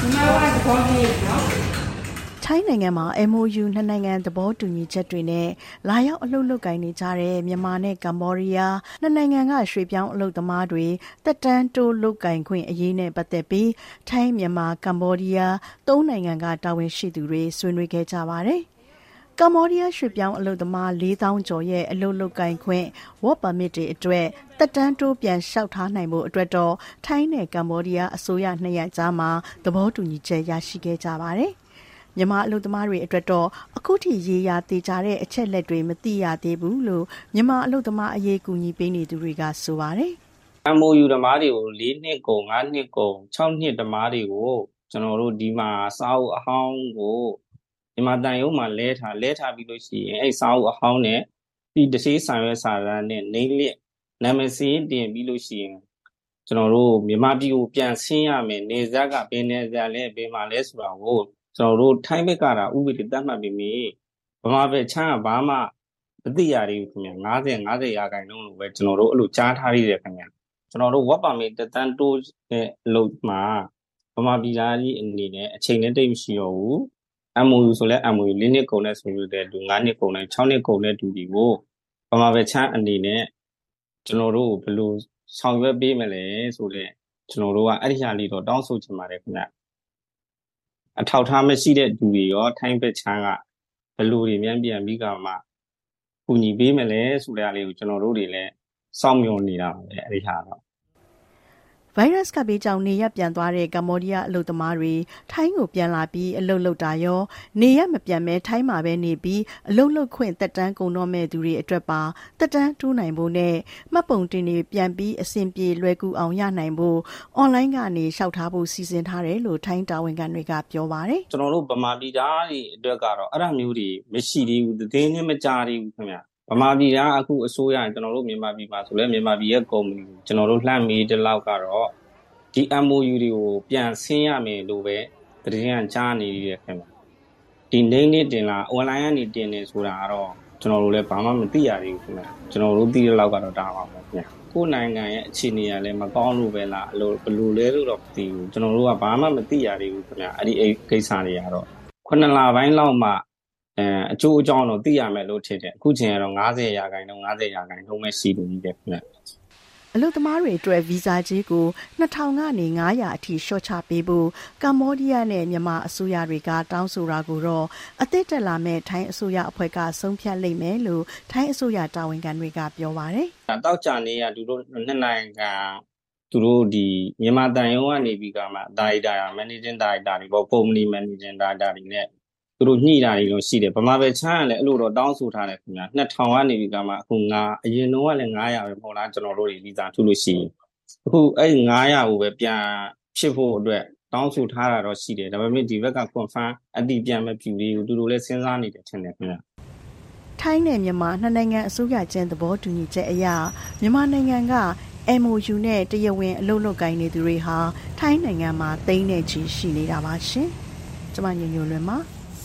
ထိုင်းနိုင်ငံမှာ MOU နှစ်နိုင်ငံသဘောတူညီချက်တွေနဲ့လာရောက်အလုပ်လုပ်ကိုင်နေကြတဲ့မြန်မာနဲ့ကမ္ဘောဒီးယားနှစ်နိုင်ငံကရွှေ့ပြောင်းအလုပ်သမားတွေသက်တမ်းတိုးလုပ်ကိုင်ခွင့်အရေးနဲ့ပတ်သက်ပြီးထိုင်းမြန်မာကမ္ဘောဒီးယားသုံးနိုင်ငံကတာဝန်ရှိသူတွေဆွေးနွေးခဲ့ကြပါတယ်။ကမ္ဘောဒီးယားရွှေ့ပြောင်းအလုပ်သမား4,000 ကျော်ရဲ့အလုပ်လုပ်ကိုင်ခွင့် Work Permit တွေအတွက်သက်တမ်းတိုးပြန်လျှောက်ထားနိုင်ဖို့အတွက်တော့ထိုင်းနဲ့ကမ္ဘောဒီးယားအစိုးရနှစ်ရပ်ကြားမှာသဘောတူညီချက်ရရှိခဲ့ကြပါတယ်။မြန်မာအလုပ်သမားတွေအတွက်တော့အခုထိရေရာတည်ကြတဲ့အချက်လက်တွေမသိရသေးဘူးလို့မြန်မာအလုပ်သမားအရေးကူညီပေးနေသူတွေကဆိုပါတယ်။ MOU ဓမ္မတွေကို4နှစ်ကုန်5နှစ်ကုန်6နှစ်ဓမ္မတွေကိုကျွန်တော်တို့ဒီမှာစာအုပ်အဟောင်းကိုဒီမှာတန်ရုံးမှာလဲထားပြီးလို့ရှိရင်အဲ့စာအုပ်အဟောင်းနဲ့ဒီတရှိဆောင်ရွက်စာတမ်းနဲ့နေလစ်နာမည်စင်းတင်ပြီးလို့ရှိရင်ကျွန်တော်တို့မြန်မာပြည်ကိုပြန်ဆင်းရမယ်နေဇက်ကဘယ်နေဇက်လဲဘယ်မှာလဲဆိုတာကိုကျွန်တော်တို့ထိုင်းဘက်ကတာဥပဒေတတ်မှတ်ပြီးမြည်ဗမာဘက်ချမ်းကဘာမှမသိရသေးဘူးခင်ဗျ50ရာခိုင်နှုန်းလို့ပဲကျွန်တော်တို့အဲ့လိုကြားထားရတဲ့ခင်ဗျကျွန်တော်တို့ Work Permit တက်တန်းတိုးတဲ့အလုပ်မှာဗမာပြည်သားကြီးအနေနဲ့အချိန်နဲ့တိတ်မရှိတော့ဘူးMOU ဆိုလဲ MOU 4နှစ်ကုန်တဲ့ဆိုလို့တဲ့သူ5နှစ်ကုန်တဲ့6နှစ်ကုန်တဲ့သူတွေကိုဗမာဘက်ချမ်းအနေနဲ့ကျွန်တော်တို့ဘယ်လိုဆောင်ရွက်ပေးမလဲဆိုတဲ့ကျွန်တော်တို့ကအဲ့ဒီဟာလေးတော့တောင်းဆိုချင်ပါတယ်ခင်ဗျအထောက်ထားမရှိတဲ့သူတွေရောထိုင်းဘက်ချမ်းကဘယ်လိုတွေမြန်ပြန်ပြီးကမှကူညီပေးမလဲဆိုတဲ့အလေးကိုကျွန်တော်တို့တွေလည်းစောင့်မျှော်နေတာပဲအဲ့ဒီဟာတော့ဗိုင်းရပ်စ်ကပ်ဘေးကြောင့်နေရပ်ပြန်သွားတဲ့ကမ္ဘောဒီးယားအလုပ်သမားတွေထိုင်းကိုပြန်လာပြီးအလုပ်လုပ်တာရောနေရပ်မပြန်မဲထိုင်းမှာပဲနေပြီးအလုပ်လုပ်ခွင့်သက်တမ်းကုန်တော့မဲ့သူတွေအတွက်ပါသက်တမ်းတိုးနိုင်ဖို့နဲ့မှတ်ပုံတင်တွေပြန်ပြီးအဆင်ပြေလွယ်ကူအောင်ရနိုင်ဖို့အွန်လိုင်းကနေလျှောက်ထားဖို့စီစဉ်ထားတယ်လို့ထိုင်းတာဝန်ခံတွေကပြောပါတယ်ကျွန်တော်တို့ဗမာပြည်သားတွေအတွက်ကတော့အဲ့ဒါမျိုးတွေမရှိသေးဘူးသတင်းနဲ့မကြားသေးဘူးခင်ဗျဗမာပြည်ကအခုအစိုးရကျွန်တော်တို့မြန်မာပြည်မှာဆိုလဲမြန်မာပြည်ရဲ့ကုမ္ပဏီကျွန်တော်တို့လှမ်းမေးတဲ့လောက်ကတော့ဒီ MOU တွေကိုပြန်ဆင်းရမယ်လို့ပဲသတင်းကကြားနေရတဲ့ခင်ဗျဒီနေနေတင်လာ online ကနေတင်နေဆိုတာကတော့ကျွန်တော်တို့လည်းဘာမှမသိရသေးဘူးခင်ဗျကျွန်တော်တို့သိတဲ့လောက်ကတော့ဒါပါပဲခင်ဗျကိုယ်နိုင်ငံရဲ့အခြေအနေကလည်းမကောင်းလို့ပဲလားဘယ်လိုလဲလို့တော့မသိဘူးကျွန်တော်တို့ကဘာမှမသိရသေးဘူးခင်ဗျအဲ့ဒီကိစ္စတွေကတော့9လပိုင်းလောက်မှအကျိုးအကြောင်းတော့သိရမယ်လို့ထင်တယ်အခုချိန်ကတော့50ရာခိုင်နှုန်းပဲရှိလို့နေတယ်ခင်ဗျအလုပ်သမားတွေအတွက်ဗီဇာကြေးကို2000ကနေ900အထိလျှော့ချပေးဖို့ကမ္ဘောဒီးယားနဲ့မြန်မာအစိုးရတွေကတောင်းဆိုတာကိုတော့အသစ်တက်လာမဲ့ထိုင်းအစိုးရအဖွဲ့ကဆုံးဖြတ်လိမ့်မယ်လို့ထိုင်းအစိုးရတာဝန်ခံတွေကပြောပါတယ်။တောက်ကြနေရသူတို့နှစ်နိုင်ငံသူတို့ဒီမြန်မာတန်ရုံးကနေပြီးကမှဒါရိုက်တာ managing director တွေပေါ့ company managing director တွေနဲ့သူတို့ညှိတာတွေလို့ရှိတယ်ဗမာပဲချမ်းကလည်းအဲ့လိုတော့တောင်းဆိုထားတယ်ခင်ဗျာ2000ကနေပြီးကမှအခု9အရင်တော့ကလည်း900ပဲပေါ့လားကျွန်တော်တို့တွေဗီဇာထုတ်လို့ရှိရင်အခုအဲ့900ကိုပဲပြန်ဖြစ်ဖို့အတွက်တောင်းဆိုထားတာတော့ရှိတယ်ဒါပေမဲ့ဒီဘက်က confirm အတိပြန်မပြုသေးဘူးသူတို့လည်းစဉ်းစားနေတယ်ထင်တယ်ခင်ဗျာထိုင်းနဲ့မြန်မာနှစ်နိုင်ငံအစိုးရချင်းသဘောတူညီချက်အရမြန်မာနိုင်ငံက MOU နဲ့တရားဝင်အလုပ်လုပ်ကိုင်နေသူတွေဟာထိုင်းနိုင်ငံမှာသိန်းနဲ့ချီရှိနေတာပါရှင်။ကျွန်မညညလွင်ပါ